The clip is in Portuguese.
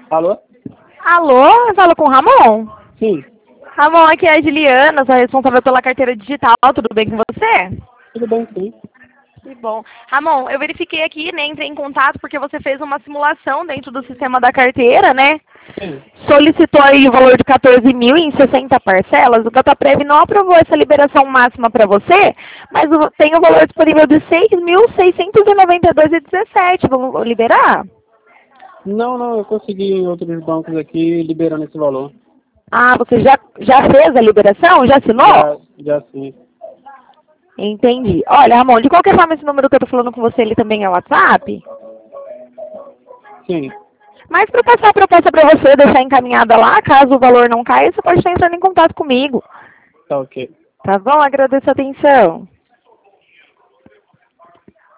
Alô? Alô, eu falo com o Ramon? Sim. Ramon, aqui é a Juliana, sou responsável pela carteira digital, tudo bem com você? Tudo bem, sim. Que bom. Ramon, eu verifiquei aqui, né, entrei em contato porque você fez uma simulação dentro do sistema da carteira, né? Sim. Solicitou aí o valor de 14 mil em 60 parcelas. O Dataprev não aprovou essa liberação máxima para você, mas tem o valor disponível de 6.692,17. Vamos liberar? Não, eu consegui em outros bancos aqui liberando esse valor. Ah, você já fez a liberação? Já assinou? Já sim. Entendi. Olha, Ramon, de qualquer forma, esse número que eu tô falando com você, ele também é WhatsApp. Sim. Mas para passar a proposta para você, deixar encaminhada lá, caso o valor não caia, você pode estar entrando em contato comigo. Tá ok. Tá bom? Agradeço a atenção.